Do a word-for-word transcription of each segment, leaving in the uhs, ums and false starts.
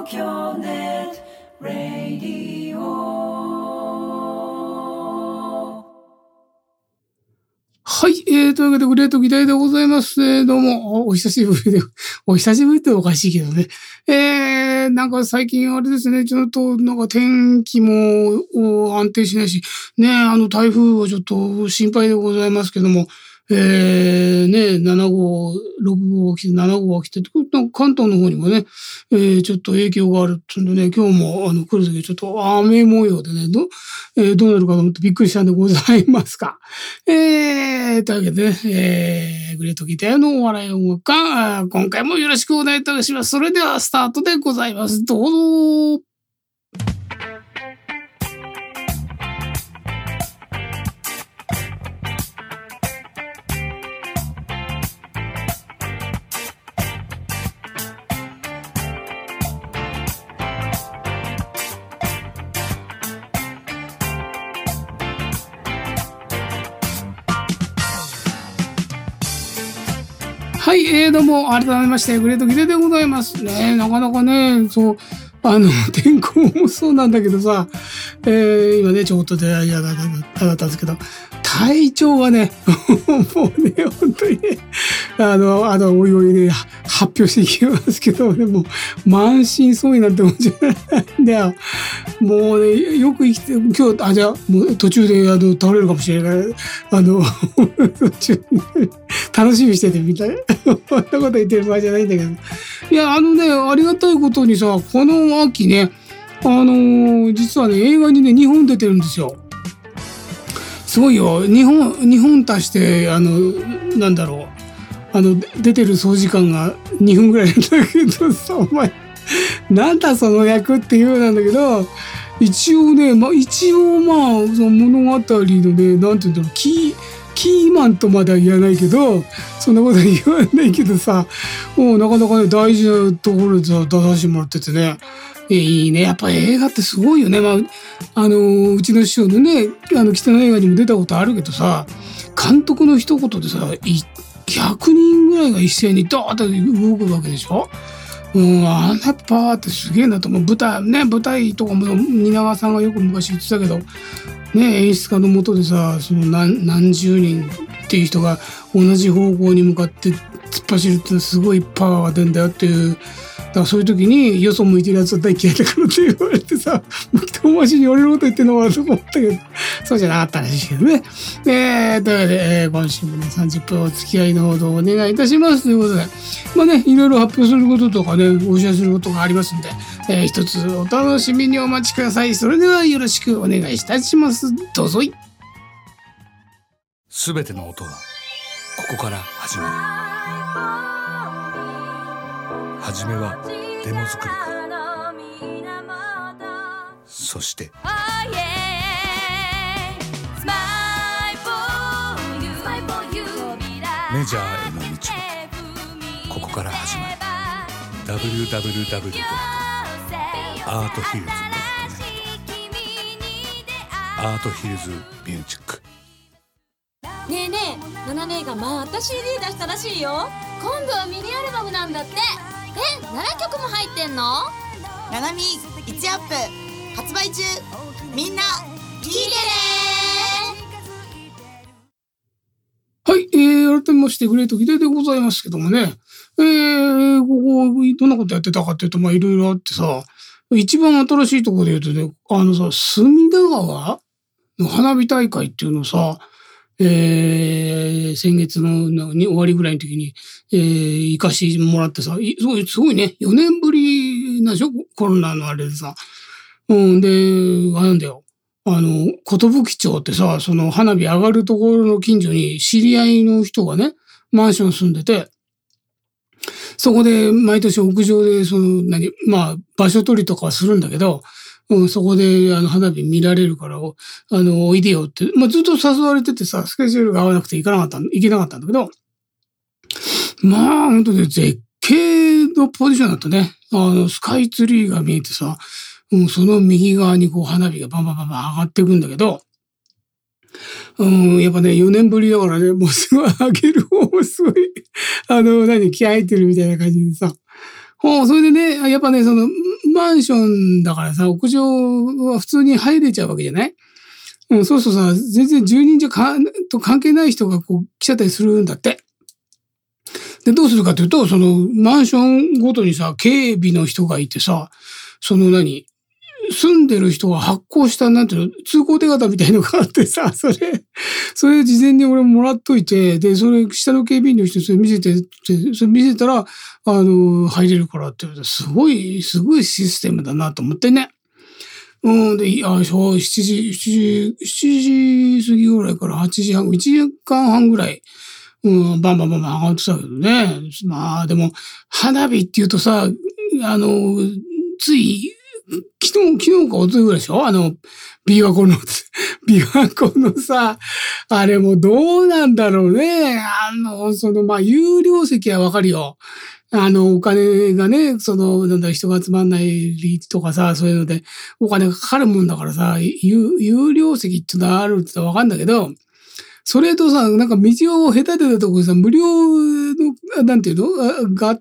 東京ネットラディオ。はい、えー、というわけでグレート議題でございます、えー、どうもお久しぶりでお久しぶりっておかしいけどね、えー、なんか最近あれですね、ちょっとなんか天気も安定しないしね、あの台風はちょっと心配でございますけども、えー、ね、なな号、ろく号が来て、なな号が来て、関東の方にもね、えー、ちょっと影響があるっていうんでね、今日もあの来るときちょっと雨模様でね、ど、えー、どうなるかと思ってびっくりしたんでございますか。えー、というわけでね、えー、グレートギターのお笑い音楽家、今回もよろしくお願いいたします。それではスタートでございます。どうぞ。はい、えー、どうも、改めまして、グレートギターでございますね。なかなかね、そう、あの、天候もそうなんだけどさ、えー、今ね、ちょっとで、いやだ、だ、だったんですけど、体調がね、もうね、本当にね、あの、あの、おいおいね、発表していきますけどね、もう、満身創痍なんてもんじゃないんだよ。もうね、よく生きて、今日、あ、じゃあ、もう途中で、あの、倒れるかもしれない。あの、途中で、楽しみにしててみたいな。こんなこと言ってる場合じゃないんだけど。いや、あのね、ありがたいことにさ、この秋ね、あのー、実はね、映画にね、にほん出てるんですよ。すごいよ。にほん、にほん足して、あの、なんだろう。あの、出てる総時間がにふんぐらいなんだけどさ、お前、なんだその役っていうなんだけど、一応ね、まあ、一応まあ、その物語のね、なんていうんだろう、キー、キーマンとまでは言わないけど、そんなことは言わないけどさ、もうなかなかね、大事なところでさ、出させてもらっててね、えいいね。やっぱ映画ってすごいよね。まあ、あの、うちの師匠のね、あの、北の映画にも出たことあるけどさ、監督の一言でさ、ひゃくにんぐらいが一斉にドーッと動くわけでしょ。うん、あんなパワーってすげえなと思う。舞台、ね、舞台とかも蜷川さんがよく昔言ってたけど、ね、演出家のもとでさ、その何、何十人っていう人が同じ方向に向かって突っ走るってすごいパワーが出るんだよっていう。だからそういう時によそ向いてるやつは大嫌いだからって言われてさ、遠回しに俺のこと言ってんのかなと思ったけど、そうじゃなかったらしいけどね。えー、というわけで、えー、今週もね、さんじゅっぷんお付き合いのほどお願いいたしますということで、まあね、いろいろ発表することとかね、お知らせすることがありますんで、えー、一つお楽しみにお待ちください。それではよろしくお願いいたします。どうぞい。 すべての音はここから始まる。はじめはデモ作りか、そしてメジャーへの道はここから始まる。 ダブリューダブリューダブリュー ドットアートヒルズ ドットネット アートヒルズミュージック。 ねえねえ、ナナ姉がまた シーディー 出したらしいよ。今度はミニアルバムなんだって。え、ななきょくも入ってんの？ ナナミいちアップ発売中。みんな聞いてね。 はい、えー、改めましてグレートギターでございますけどもね、えー、ここどんなことやってたかっていうと、まあいろいろあってさ、一番新しいところで言うとね、あのさ、隅田川の花火大会っていうのをさ、えー、先月のに終わりぐらいの時に、えー、行かしてもらってさ、すごい、すごいね、よねんぶりなんでしょ、コロナのあれでさ。うん、で、あれなんだよ。あの、寿町ってさ、その花火上がるところの近所に知り合いの人がね、マンション住んでて、そこで毎年屋上で、その、何、まあ、場所取りとかはするんだけど、うん、そこであの花火見られるから、あの、おいでよって、まあ、ずっと誘われててさ、スケジュールが合わなくて行かなかった、行けなかったんだけど、まあ、本当に絶景のポジションだったね。あの、スカイツリーが見えてさ、うん、その右側にこう花火がバンバンバンバン上がっていくんだけど、うん、やっぱね、よねんぶりだからね、もうすごい上げる方もすごい、あの、何、気合入ってるみたいな感じでさ。ほう、それでね、やっぱね、その、 マンションだからさ、屋上は普通に入れちゃうわけじゃない？うん、そうそうさ、全然住人じゃかと関係ない人がこう来ちゃったりするんだって。で、どうするかというと、そのマンションごとにさ、警備の人がいてさ、その何、住んでる人が発行した、なんていうの、通行手形みたいのがあってさ、それ、それ事前に俺もらっといて、で、それ、下の警備員の人にそれ見せて、それ見せたら、あの、入れるからって言われて、すごい、すごいシステムだなと思ってね。うん、で、あ、そう、しちじ、しちじ、しちじ過ぎぐらいからはちじはん、いちじかんはんぐらい、うん、バンバンバンバン上がってたけどね。まあ、でも、花火って言うとさ、あの、つい、昨日、昨日かおとといぐらいでしょ？あの、琵琶湖の、琵琶湖のさ、あれもどうなんだろうね。あの、その、まあ、有料席はわかるよ。あの、お金がね、その、なんだ、人が集まんないとかさ、そういうので、お金がかかるもんだからさ、有、有料席ってのはあるってわかんだけど、それとさ、なんか道を隔てたところにさ、無料の、なんていうのがあって、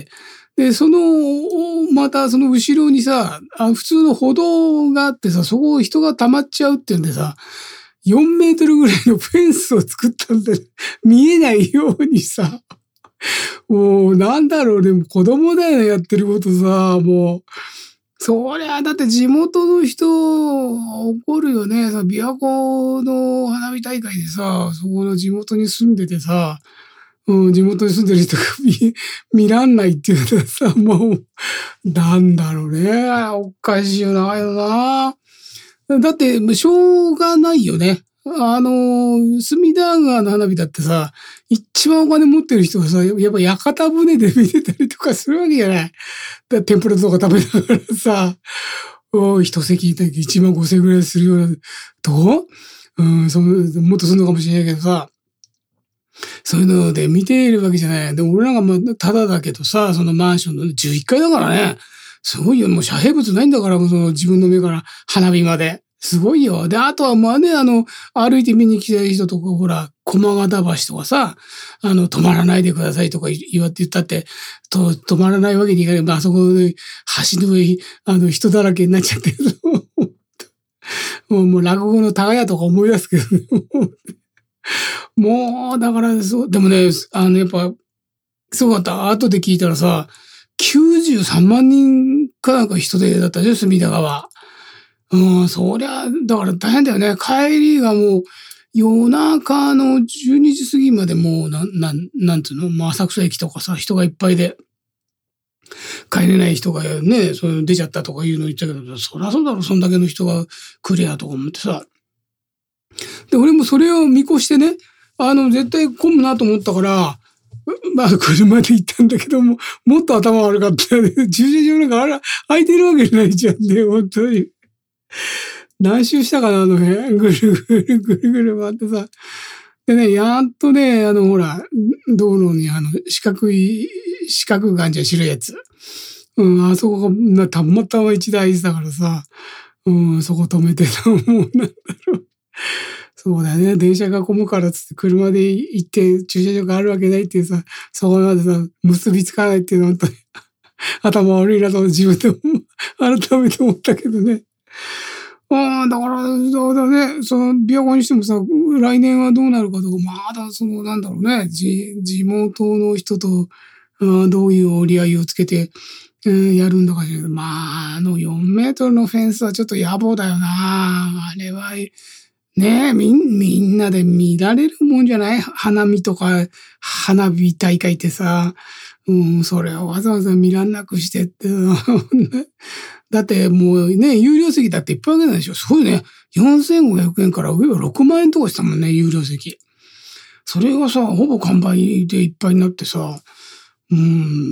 で、その、またその後ろにさ、あ普通の歩道があってさ、そこを人が溜まっちゃうっていうんでさ、よんメートルぐらいのフェンスを作ったんで、見えないようにさ、もうなんだろうね、子供だよね、やってることさ、もう。そりゃ、だって地元の人、怒るよね。さ、琵琶湖の花火大会でさ、そこの地元に住んでてさ、うん、地元に住んでる人が見、見らんないっていうのはさ、もう、なんだろうね。おかしいよな、あれな。だって、しょうがないよね。あの、隅田川の花火だってさ、一番お金持ってる人がさ、やっぱ屋形船で見てたりとかするわけじゃない。だ天ぷらとか食べながらさ、お一席いちまんごせんえんぐらいするようなとこ？うん、その、もっとするのかもしれないけどさ、そういうので見ているわけじゃない。でも俺なんかまあ、ただだけどさ、そのマンションのじゅういっかいだからね。すごいよ。もう遮蔽物ないんだから、その自分の目から花火まで。すごいよ。で、あとはまあね、あの、歩いて見に来た人とか、ほら、駒形橋とかさ、あの、止まらないでくださいとか言わって言ったって、と、止まらないわけにいかない。まあ、あそこで橋の上、あの、人だらけになっちゃってる。もう、もう落語の高屋とか思い出すけど、ね、もう、だからそう、でもね、あの、やっぱ、すごかった。後で聞いたらさ、きゅうじゅうさんまんにんかなんか人手だったでしょ、隅田川。うん、そりゃ、だから大変だよね。帰りがもう、夜中のじゅうにじ過ぎまでもう、なん、なん、なんつうの、まあ、浅草駅とかさ、人がいっぱいで、帰れない人がね、そういう出ちゃったとかいうの言ったけど、そりゃそうだろ、そんだけの人が来りゃとか思ってさ。で、俺もそれを見越してね、あの、絶対混むなと思ったから、まあ、車で行ったんだけども、もっと頭悪かったよね。駐車場なんかあら、空いてるわけじゃないじゃんね、本当に。何周したかな、あの辺。ぐるぐるぐるぐる回ってさ。でね、やっとね、あの、ほら、道路にあの、四角い、四角がんじゃん、白いやつ。うん、あそこが、たまたま一台だからさ、うん、そこ止めてた、もうなんだろう。そうだよね。電車が混むからっつって車で行って駐車場があるわけないっていうさ、そこまでさ、結びつかないっていうのは本当に頭悪いなと自分でも改めて思ったけどね。ああ、だから、そうだね。その、琵琶湖にしてもさ、来年はどうなるかとか、まだその、なんだろうね。地、地元の人と、あどういう折り合いをつけて、えー、やるんだかしら。まあ、あのよんメートルのフェンスはちょっと野暮だよな。あれは、ねえ、み、みんなで見られるもんじゃない？花見とか、花火大会ってさ、うん、それをわざわざ見らんなくしてって。だってもうね、有料席だっていっぱいあげないでしょ。すごいね。よんせんごひゃくえんから上はろくまんえんとかしたもんね、有料席。それがさ、ほぼ完売でいっぱいになってさ、うん、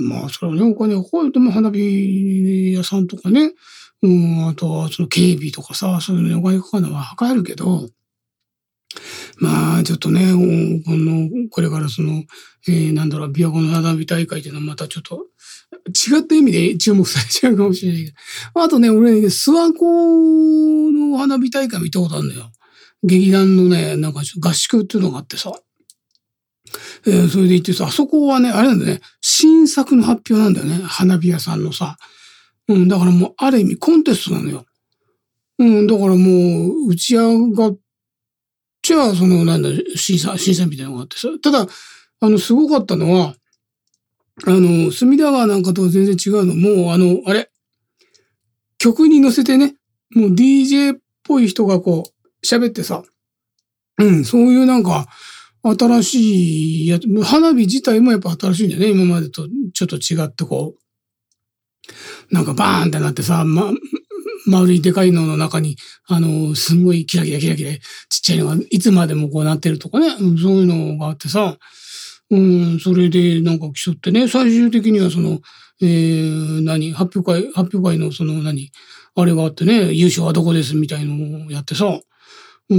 まあ、それはね、お金がかかるとも花火屋さんとかね、うん、あとはその警備とかさ、そういうのにお金かかるのは測るけど、まあ、ちょっとね、この、これからその、えー、なんだろう、琵琶湖の花火大会っていうのはまたちょっと、違った意味で注目されちゃうかもしれないけど。あとね、俺ね、諏訪湖の花火大会見たことあるんだよ。劇団のね、なんか合宿っていうのがあってさ。えー、それで行ってさ、あそこはね、あれなんだね、新作の発表なんだよね。花火屋さんのさ。 うん、だからもうある意味コンテストなのよ。うん、だからもう打ち上がっちゃ、そのなんだ、審査、審査みたいなのがあってさ。ただ、あの、すごかったのは、あの、隅田川なんかとは全然違うの。もうあの、あれ、曲に乗せてね、もう ディージェー っぽい人がこう、喋ってさ、うん、そういうなんか、新しいやつ、花火自体もやっぱ新しいんだよね。今までとちょっと違ってこう、なんかバーンってなってさ、ま、丸いでかいのの中に、あの、すんごいキラキラキラキラちっちゃいのがいつまでもこうなってるとかね、そういうのがあってさ、うん、それでなんか競ってね、最終的にはその、えー、何、発表会、発表会のその何、あれがあってね、優勝はどこですみたいのをやってさ、うん、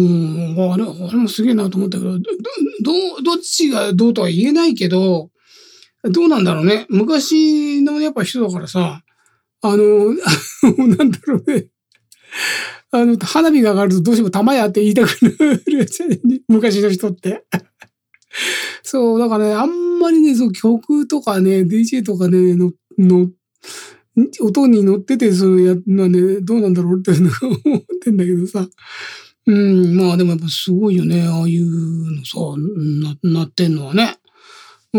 あれ、あれもすげえなと思ったけど、ど、ど、どっちがどうとは言えないけど、どうなんだろうね。昔のやっぱ人だからさ、あの、なんだろうね。あの、花火が上がるとどうしても玉やって言いたくなるやつやね。昔の人って。そう、だからね、あんまりね、そう、曲とかね、ディージェー とかね、の、の、音に乗ってて、そうやのはね、どうなんだろうって思ってんだけどさ。うん、まあでもやっぱすごいよね、ああいうのさ、な、なってんのはね。うん、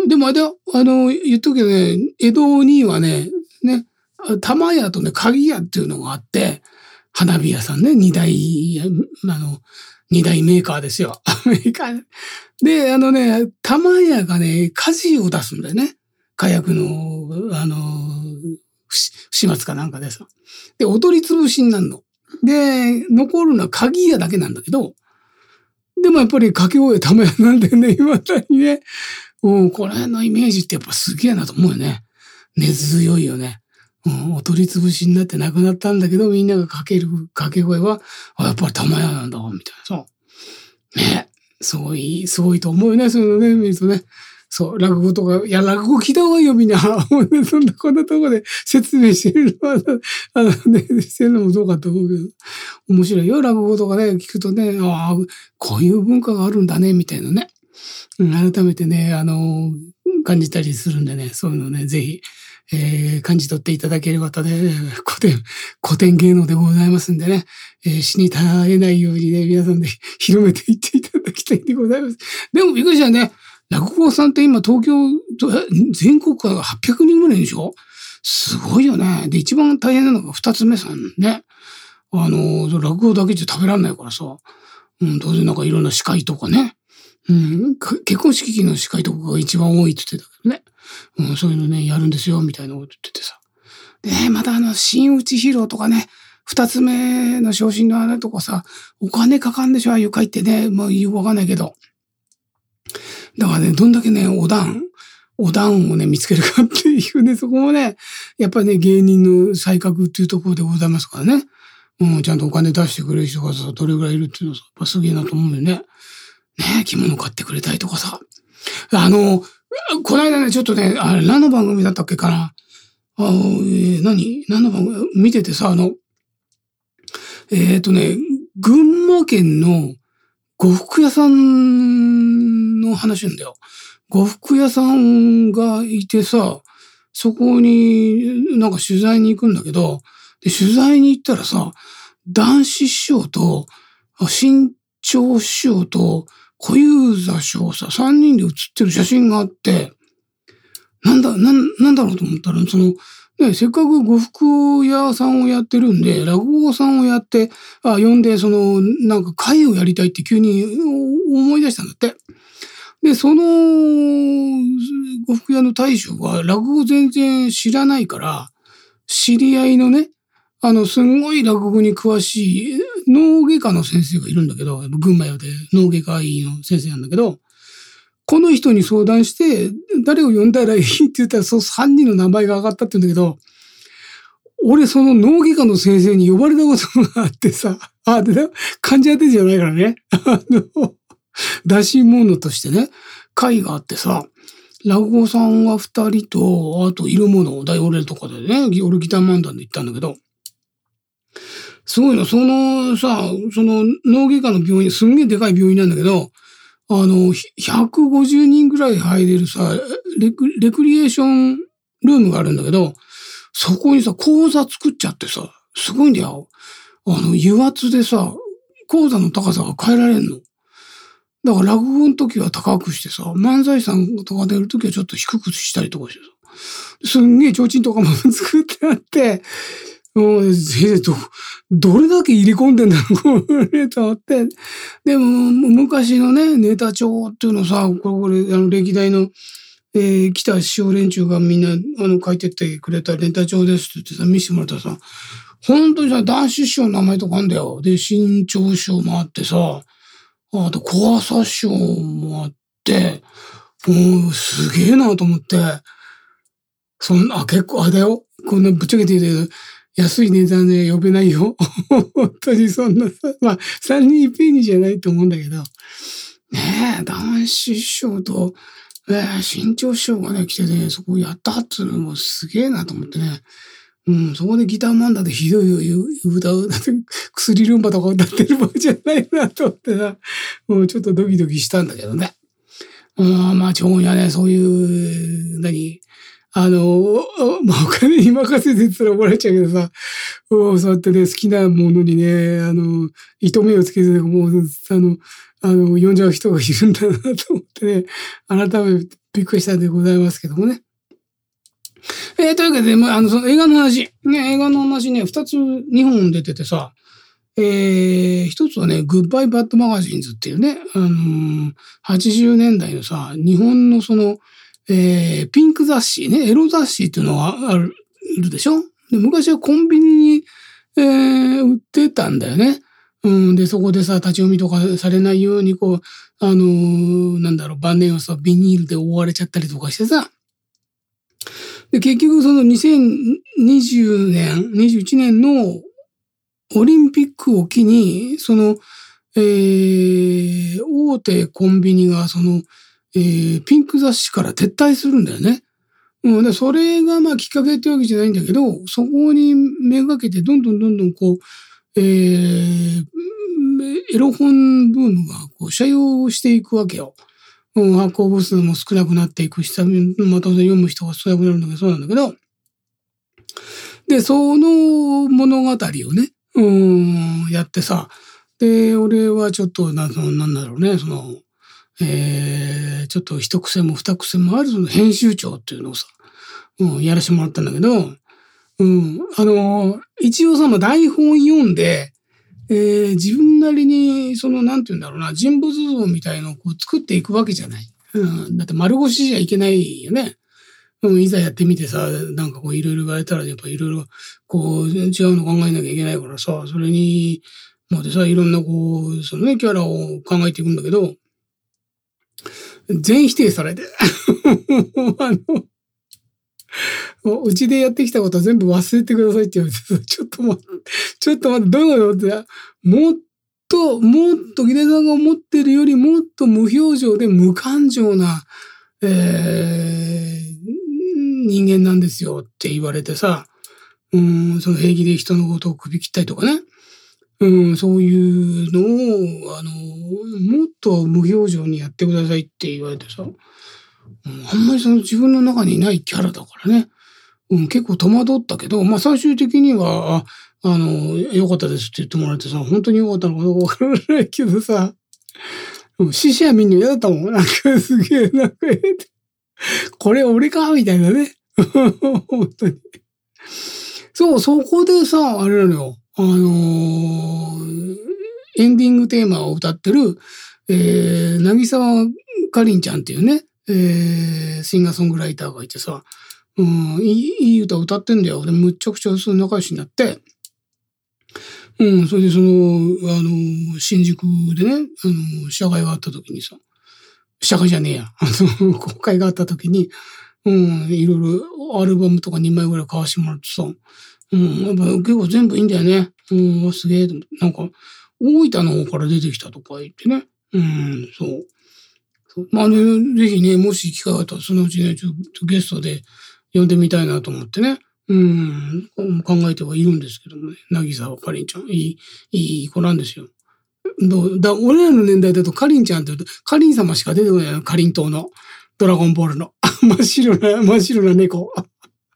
でもあれだよ、あの、言っとくけどね、江戸にはね、ね、玉屋とね、鍵屋っていうのがあって、花火屋さんね、二大、あの、二大メーカーですよ。アメリカで、あのね、玉屋がね、火事を出すんだよね。火薬の、あの、不始末かなんかでさ。で、踊り潰しになるの。で、残るのは鍵屋だけなんだけど、でもやっぱり掛け声玉屋なんだよね、今だにね。うん、これのイメージってやっぱすげえなと思うよね。根強いよね。うん、踊り潰しになって亡くなったんだけど、みんながかける掛け声は、あ、やっぱり玉屋なんだ、みたいなさ。ね。すごい、すごいと思うよね、そういうのね、見るとね。そう、落語とか、いや、落語聞いた方がいいよ、みんな。そんな、こんなところで説明してるのは、あのね、してるのもどうかと思うけど、面白いよ、落語とかね、聞くとね、ああ、こういう文化があるんだね、みたいなね。うん、改めてね、あの、感じたりするんでね、そういうのね、ぜひ、えー、感じ取っていただければとね、古典、古典芸能でございますんでね、えー、死に絶えないようにね、皆さんで広めていっていただきたいでございます。でもびっくりしたね。落語さんって今東京、全国からはっぴゃくにんぐらいでしょ？すごいよね。で、一番大変なのが二つ目さんね。あの、落語だけじゃ食べられないからさ、うん、当然なんかいろんな司会とかね、うん、結婚式の司会とかが一番多いって言ってたけどね。うん、そういうのね、やるんですよ、みたいなこと言っててさ。でね、またあの、新内披露とかね、二つ目の昇進のあれとかさ、お金かかんでしょ、ああいう会ってね、まあよくわかんないけど。だからね、どんだけね、お段、お段をね、見つけるかっていうね、そこもね、やっぱりね、芸人の才覚っていうところでございますからね。うん、ちゃんとお金出してくれる人がさ、どれぐらいいるっていうのはさ、やっぱすげえなと思うよね。ね、着物買ってくれたりとかさ。あの、この間ね、ちょっとね、あれ、何の番組だったっけかな。あ、えー、何何の番組見ててさ、あの、えっとね、群馬県の呉服屋さんの話なんだよ。呉服屋さんがいてさ、そこになんか取材に行くんだけど、で取材に行ったらさ、談志師匠と新潮師匠と小遊三師匠さ、三人で写ってる写真があって、なんだ、なん、なんだろうと思ったら、その、ね、せっかく呉服屋さんをやってるんで、落語さんをやって、あ、呼んで、その、なんか会をやりたいって急に思い出したんだって。で、その、呉服屋の大将が落語全然知らないから、知り合いのね、あの、すんごい落語に詳しい脳外科の先生がいるんだけど、群馬屋で脳外科医の先生なんだけど、この人に相談して、誰を呼んだらいいって言ったら、そのさんにんの名前が上がったって言うんだけど、俺その脳外科の先生に呼ばれたことがあってさ、あ、で、患者当てじゃないからね、あの、出し物としてね、会があってさ、落語さんが二人と、あといるもの、大俺とかでね、俺ギター漫談で行ったんだけど、すごいの、そのさ、その脳外科の病院、すんげえでかい病院なんだけど、あの、ひゃくごじゅうにんぐらい入れるさ、レク、レクリエーションルームがあるんだけど、 そこにさ、講座作っちゃってさ、すごいんだよ。あの、油圧でさ、講座の高さが変えられんの。だから落語の時は高くしてさ、漫才さんとか出る時はちょっと低くしたりとかしてさ、すんげえ提灯とかも作ってあって、もう、ど、どれだけ入れ込んでんだろう、これ、と思って。でも、昔のね、ネタ帳っていうのさ、これ、あの、歴代の、えー、来た師匠連中がみんな、あの、書いてってくれたネタ帳ですって言ってさ、見せてもらったらさ、本当にさ、男子師匠の名前とかあんだよ。で、新潮師匠もあってさ、あと、小朝師匠もあって、もう、すげえなと思って、そんな、あ、結構、あれだよ。こんなぶっちゃけて言うけど、安い値段で呼べないよ。本当にそんなさ、まあ、三人いっぺんにじゃないと思うんだけど。ねえ、男子師匠と、えー、新潮師匠がね、来てね、そこやったっていうのもすげえなと思ってね。うん、そこでギター漫談でひどい歌う、薬ルンバとか歌ってる場合じゃないなと思ってさ、もうちょっとドキドキしたんだけどね。うん、まあ、長にはね、そういう、何、あの、まあ、お金に任せてって言ったら怒られちゃうけどさ、そうやってね、好きなものにね、あの、糸目をつけて、もう、あの、あの、呼んじゃう人がいるんだなと思ってね、改めてびっくりしたんでございますけどもね。えー、というわけで、まあ、あの、その映画の話、ね、映画の話ね、二つ、二本出ててさ、えー、一つはね、グッバイバッドマガジンズっていうね、あのー、はちじゅうねんだいのさ、日本のその、えー、ピンク雑誌ね、エロ雑誌っていうのがあるでしょ？で、昔はコンビニに、えー、売ってたんだよね。うん、で、そこでさ、立ち読みとかされないように、こう、あのー、なんだろう、晩年をさ、ビニールで覆われちゃったりとかしてさ、で、結局そのにせんにじゅうねん、にじゅういちねんのオリンピックを機に、その、えー、大手コンビニがその、えー、ピンク雑誌から撤退するんだよね。うん、でそれがまあきっかけってわけじゃないんだけど、そこにめがけてどんどんどんどんこう、えー、エロ本ブームがこう斜陽していくわけよ。うん、発行部数も少なくなっていくし、また読む人が少なくなるんだけど、そうなんだけど、で、その物語をね、うん、やってさ、で、俺はちょっと、な、なんだろうね、その、えー、ちょっと一癖も二癖もあるその編集長っていうのをさ、うん、やらせてもらったんだけど、うん、あの、一応その台本読んで、えー、自分なりに、その、なんて言うんだろうな、人物像みたいのをこう作っていくわけじゃない。うん、だって丸腰じゃいけないよね。うん、いざやってみてさ、なんかこういろいろ言われたら、やっぱいろいろこう違うの考えなきゃいけないからさ、それに、までさ、いろんなこう、そのね、キャラを考えていくんだけど、全否定されて。あの、うちでやってきたことは全部忘れてくださいって言われて、ちょっと待って、ちょっと待って、どういうことって、もっと、もっと、ギレさんが思ってるよりもっと無表情で無感情な、えー、人間なんですよって言われてさ、うん、その平気で人のことを首切ったりとかね。うん、そういうのを、あの、もっと無表情にやってくださいって言われてさ、うん、あんまりその自分の中にないキャラだからね、うん、結構戸惑ったけど、まあ最終的には、あ、あの、良かったですって言ってもらえてさ、本当に良かったのかどうかわからないけどさ、死者見るの嫌だったもん。なんかすげえ、なんか、これ俺かみたいなね。本当に。そう、そこでさ、あれなのよ。あのー、エンディングテーマを歌ってる、えー、なぎさわかりんちゃんっていうね、えー、シンガーソングライターがいてさ、うん、いい、いい歌歌ってんだよ。で、むっちゃくちゃその仲良しになって、うん、それでその、あの、新宿でね、あの、試写会があった時にさ、試写会じゃねえや、あの、公開があった時に、うん、いろいろアルバムとかにまいぐらい買わしてもらってさ、うん、やっぱ結構全部いいんだよね。うん、すげえ。なんか、大分の方から出てきたとか言ってね。うん、そう。そうまあね、ぜひね、もし機会があったら、そのうちね、ちょっとゲストで呼んでみたいなと思ってね。うん、考えてはいるんですけどもね。なぎさわかりんちゃん。いい、いい子なんですよ。どうだ俺らの年代だとかりんちゃんって言うと、かりん様しか出てこないの。かりん島の。ドラゴンボールの。真っ白な、真っ白な猫。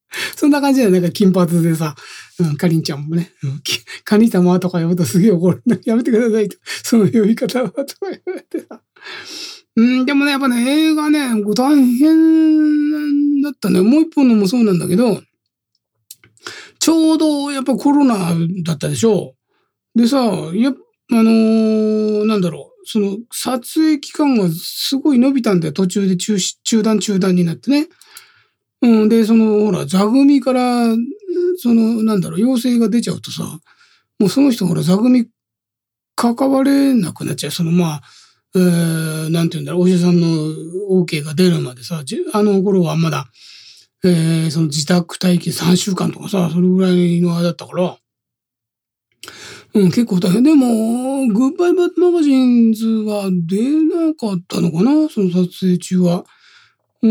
そんな感じで、なんか金髪でさ、うん、かりんちゃんもね、うん、かりん様とか呼ぶとすげえ怒る。やめてくださいと。その呼び方はとか言われてさ。うん、でもね、やっぱね、映画ね、大変だったね。もう一本のもそうなんだけど、ちょうどやっぱコロナだったでしょ。でさ、やっあのー、なんだろう、その撮影期間がすごい伸びたんだよ。途中で中止、中断中断になってね。うん、で、その、ほら、座組から、その、なんだろう、陽性が出ちゃうとさ、もうその人ほら、座組関われなくなっちゃう。その、まあ、えー、なんていうんだろう、お医者さんの OK が出るまでさ、あの頃はまだ、えー、その自宅待機さんしゅうかんとかさ、それぐらいのあれだったから、うん、結構大変。でも、グッバイバッドマガジンズは出なかったのかな、その撮影中は。うん。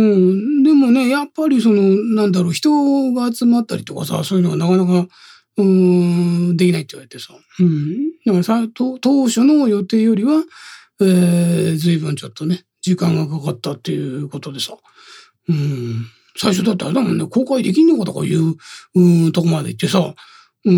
でもね、やっぱりその、なんだろう、人が集まったりとかさ、そういうのがなかなか、うーん、できないって言われてさ。うん。だからさ、当初の予定よりは、えー、随分ちょっとね、時間がかかったっていうことでさ。うん。最初だってあれだもんね、公開できんのかとかいう、うん、とこまで行ってさ。うん、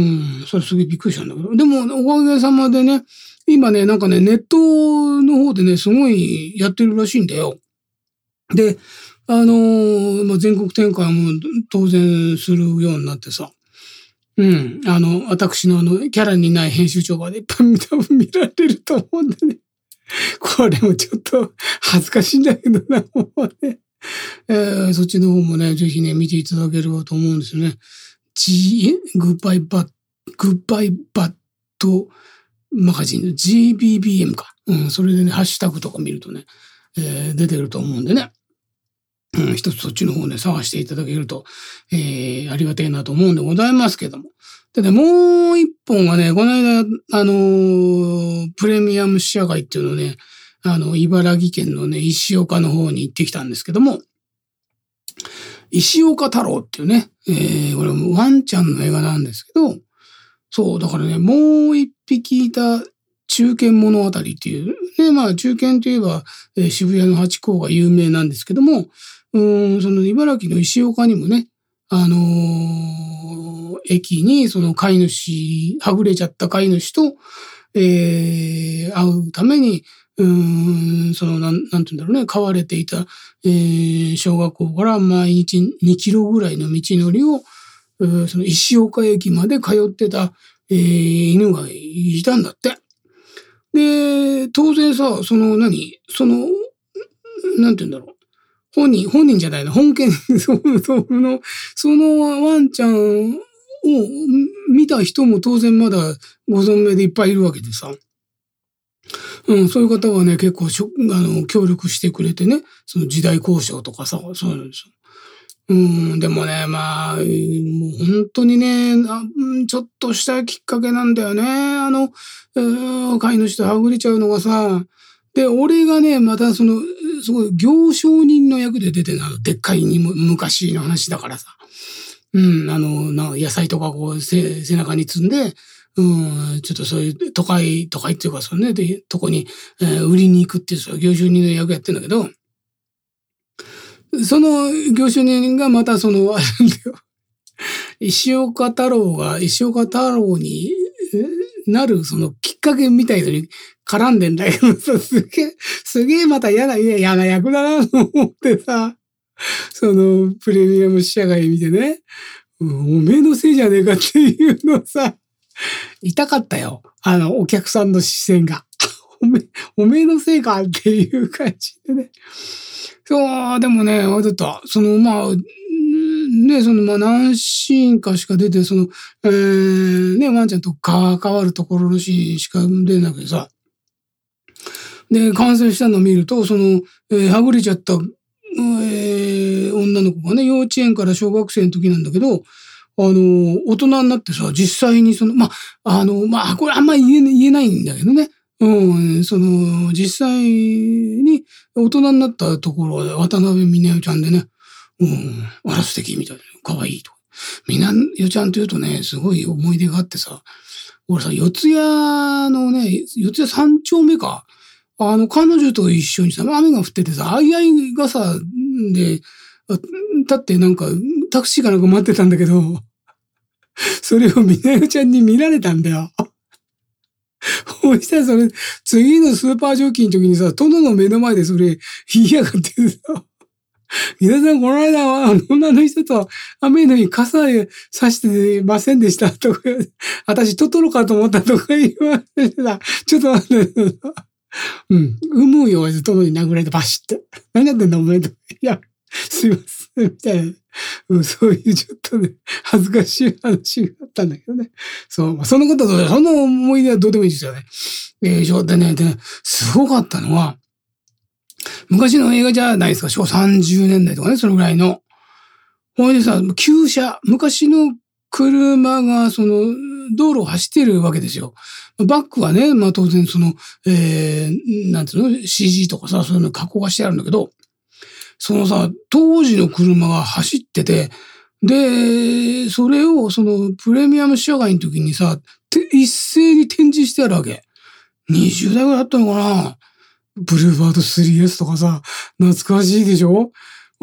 それすげえびっくりしたんだけど。でも、おかげさまでね、今ね、なんかね、ネットの方でね、すごいやってるらしいんだよ。で、あのー、まあ、全国展開も当然するようになってさ。うん、あの、私のあの、キャラにない編集長がいっぱい多分見られると思うんでね。これもちょっと恥ずかしいんだけどな、もうね。えー、そっちの方もね、ぜひね、見ていただければと思うんですよね。G、グッバイバッ、グッバイバッドマガジンの ジービービーエム か。うん、それでね、ハッシュタグとか見るとね、えー、出てると思うんでね。うん、一つそっちの方ね、探していただけると、えー、ありがたいなと思うんでございますけども。でね、もう一本がね、この間、あのー、プレミアム試写会っていうのをね、あの、茨城県のね、石岡の方に行ってきたんですけども、石岡太郎っていうね、えー、これワンちゃんの映画なんですけど、そう、だからね、もう一匹いた中堅物語っていう、ね、まあ中堅といえば、えー、渋谷のハチ公が有名なんですけども、うーん、その茨城の石岡にもね、あのー、駅にその飼い主、はぐれちゃった飼い主と、えー、会うために、うーん、その、なん、なんて言うんだろうね、飼われていた、えー、小学校から毎日にキロぐらいの道のりを、その石岡駅まで通ってた、えー、犬がいたんだって。で、当然さ、その何、その、なんて言うんだろう。本人、本人じゃないの、本犬、その、そのワンちゃんを見た人も当然まだご存命でいっぱいいるわけでさ。うん、そういう方はね、結構しょ、あの、協力してくれてね、その時代交渉とかさ、そうなんですよ。うん、でもね、まあ、もう本当にね、ちょっとしたきっかけなんだよね。あの、飼い主とはぐれちゃうのがさ。で、俺がね、またその、すごい行商人の役で出てるの、でっかいに昔の話だからさ。うん、あの、な野菜とかこう背、背中に積んで、うん、ちょっとそういう都会、都会っていうかそうね、で、とこに、えー、売りに行くっていうさ、行商人の役やってんだけど、その業種人がまたその、あれなんだよ。石岡太郎が石岡太郎になるそのきっかけみたいのに絡んでんだけどさ、すげえ、すげえまた嫌な、嫌な役だなと思ってさ、そのプレミアム試写会見てね、おめえのせいじゃねえかっていうのさ、痛かったよ。あの、お客さんの視線が。おめ、おめえのせいかっていう感じでね。そう、でもね、あれだった。その、まあ、ね、その、まあ、何シーンかしか出て、その、えー、ね、ワンちゃんと関わるところのシーンしか出なくてさ。で、完成したのを見ると、その、えー、はぐれちゃった、えー、女の子がね、幼稚園から小学生の時なんだけど、あの、大人になってさ、実際にその、まあ、あの、まあ、これあんまり言え、言えないんだけどね。うん、その、実際に大人になったところで、渡辺美奈代ちゃんでね、うん、あら素敵みたいな、可愛いと。美奈代ちゃんって言うとね、すごい思い出があってさ、俺さ、四谷のね、四谷三丁目か、あの、彼女と一緒にさ、雨が降っててさ、あいあい傘で、立ってなんか、 タクシーかなんか待ってたんだけど、それをみなよちゃんに見られたんだよ。そしたらそれ、次のスーパージョッキーの時にさ、殿の目の前でそれ言いやがってさ、皆さんこの間は女の人と雨の日傘差してませんでしたとか、私トトロかと思ったとか言われてさ、ちょっと待って、うん、うむうよ、殿に殴られてバシって。何やってんだお前と。いや、すいません、みたいな。うん、そういうちょっとね、恥ずかしい話があったんだけどね。そう、そのことは、その思い出はどうでもいいですよね。えー、ちょっとね、でね、すごかったのは、昔の映画じゃないですか、昭和さんじゅうねんだいとかね、そのぐらいの。ほいでさ、旧車、昔の車が、その、道路を走ってるわけですよ。バックはね、まあ当然その、えー、なんていうの、シージー とかさ、そういうの加工がしてあるんだけど、そのさ、当時の車が走ってて、で、それをそのプレミアム試写会の時にさ、一斉に展示してあるわけ。にじゅうだいぐらいあったのかな？ブルーバード スリーエス とかさ、懐かしいでしょ？うん、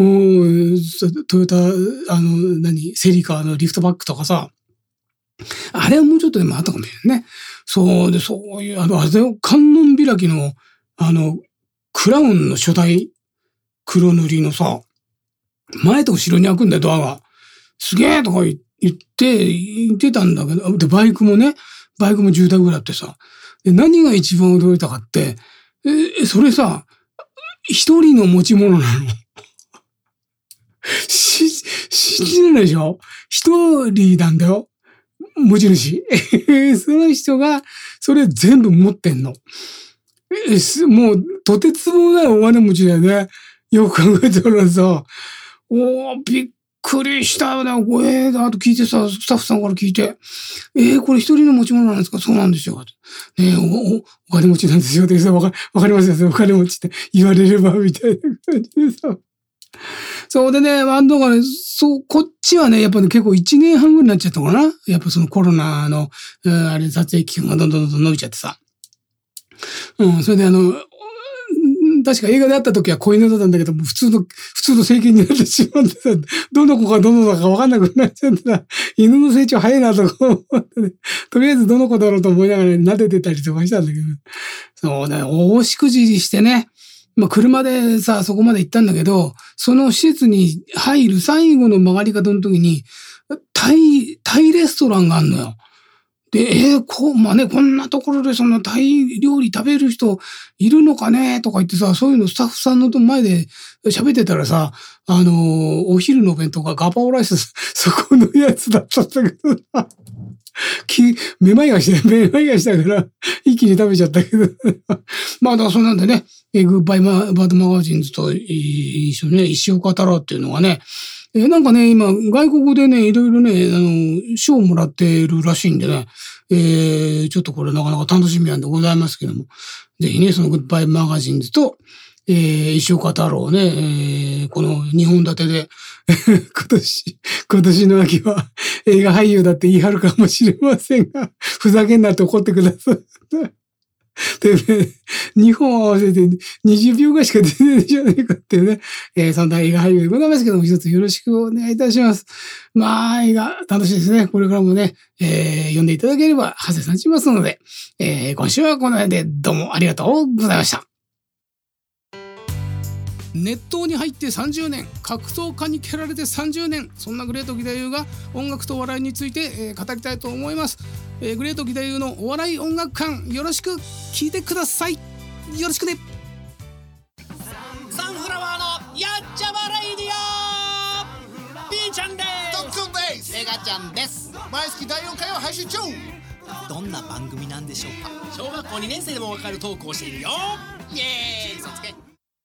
トヨタ、あの、何、セリカのリフトバックとかさ、あれはもうちょっとでもあったかもしれないね。そうで、そういう、あの、あれだよ、観音開きの、あの、クラウンの初代黒塗りのさ、前と後ろに開くんだよ、ドアが。すげえとか言って、言ってたんだけど、で、バイクもね、バイクもじゅうだいぐらいあってさ、で、何が一番驚いたかって、え、それさ、一人の持ち物なの。し、信じられないでしょ？一人なんだよ。持ち主。その人が、それ全部持ってんの。え、もう、とてつもないお金持ちだよね。よく考えたらさ、おー、びっくりしたよね。これ、あと聞いてさ、スタッフさんから聞いて、えー、これ一人の持ち物なんですか？そうなんですよ。ねえ、お、お、お金持ちなんですよ。でさ、わか、わかりますよ。お金持ちって言われれば、みたいな感じでさ。そうでね、バンドがね、そう、こっちはね、やっぱね、結構いちねんはんぐらいになっちゃったのかな？やっぱそのコロナの、うん、あれ、撮影期間がどんどんどんどん伸びちゃってさ。うん、それであの、確か映画で会った時は子犬だったんだけども、普通の、普通の成犬になってしまってさ、どの子がどの子か分かんなくなっちゃってさ、犬の成長早いなとか思ってね、とりあえずどの子だろうと思いながら、ね、撫でてたりとかしたんだけど、そうね、大しくじしてね、まあ車でさ、そこまで行ったんだけど、その施設に入る最後の曲がり方の時に、タイ、タイレストランがあんのよ。で、えー、こう、まあね、こんなところでそのタイ料理食べる人いるのかねとか言ってさ、そういうのスタッフさんの前で喋ってたらさ、あのー、お昼の弁当がガパオライス、そこのやつだったんだけどさ、めまいがして、めまいがしたから、一気に食べちゃったけど。まあ、だからそうなんでね、グッバイバードマガジンズと一緒にね、石岡太郎っていうのがね、えー、なんかね、今、外国でね、いろいろね、あの、賞をもらっているらしいんでね、えー、ちょっとこれなかなか楽しみなんでございますけども、ぜひね、そのグッバイマガジンズと、えー、石岡太郎ね、えー、このにほん立てで、今年、今年の秋は映画俳優だって言い張るかもしれませんが、ふざけんなって怒ってください。でね、にほん合わせてにじゅうびょうぐらいしか出てないじゃないかっていうね、えー、そんな映画俳優でございますけども、一つよろしくお願いいたします。まあ、映画楽しいですね。これからもね、えー、読んでいただければ、はせさんしますので、えー、今週はこの辺でどうもありがとうございました。熱湯に入ってさんじゅうねん、格闘家に蹴られてさんじゅうねん、そんなグレート義太夫が音楽と笑いについて、えー、語りたいと思います。えー、グレート義太夫のお笑い音楽館、よろしく聞いてください。よろしくね。 サンフラワーのやっちゃまレイディオ、ピーちゃんです。 トッツンです。 エガちゃんです。 毎月だいよんかいを配信中。 どんな番組なんでしょうか。小学校にねん生でもわかるトークをしているよ。イエーイ、そつけ。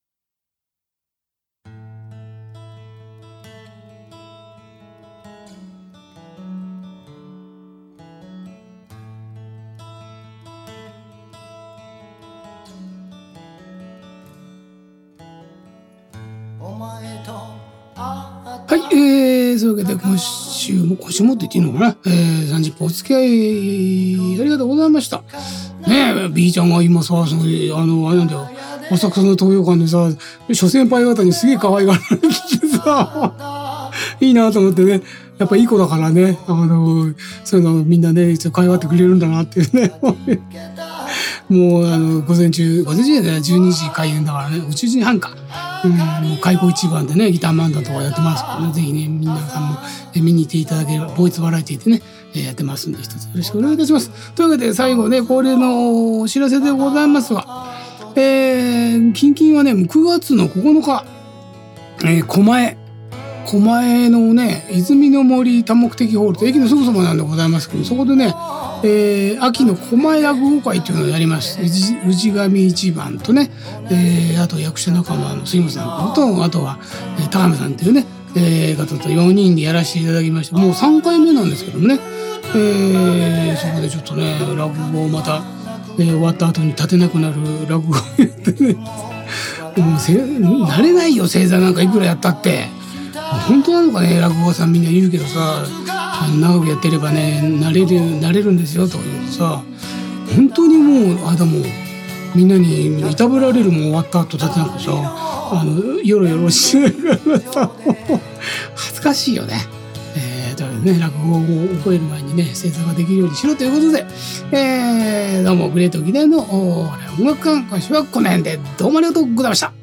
はい、えー、そういうわけで今週も、今週もって言っていいのかな、えー、さんじゅっぷんお付き合いありがとうございました。ねえ、B ちゃんが今さ、その、あの、あれなんだよ、浅草の東洋館でさ、諸先輩方にすげえ可愛がられてさ、 いいなと思ってね、やっぱいい子だからね、あのそういうのみんなね一応会話ってくれるんだなっていうねもうあの午前中午前中でじゅうにじ開演だからね、じゅうじはんか、うん、もう開口一番でねギター漫談とかやってますからね、ぜひね皆さんも見に行っていただければ、ボイスバラエティでねやってますんで、一つよろしくお願いいたします。というわけで最後ね恒例のお知らせでございますが、えー、近々はねくがつのここのか、えー、狛江狛江のね泉の森多目的ホールと駅のすぐそばなんでございますけど、そこでね、えー、秋の狛江落語会っていうのをやります。氏神一番とね、えー、あと役者仲間の杉本さんと、あとは、えー、高見さんっていうね、えー、方とよにんでやらせていただきまして、もうさんかいめなんですけどもね、えー、そこでちょっとね落語をまた、えー、終わった後に立てなくなる落語をやってねもうせ慣れないよ、正座なんかいくらやったって。本当なのかね、落語家さんみんな言うけどさ、長くやってればね慣れる慣れるんですよとか言うとさ、本当にもうあだもうみんなにいたぶられるもん終わった後だってなんかさ、あのよろよろしながらさ恥ずかしいよね。えー、だからね落語を覚える前にね正座ができるようにしろということで、えー、どうもグレート記念の音楽館、今週はこの辺でどうもありがとうございました。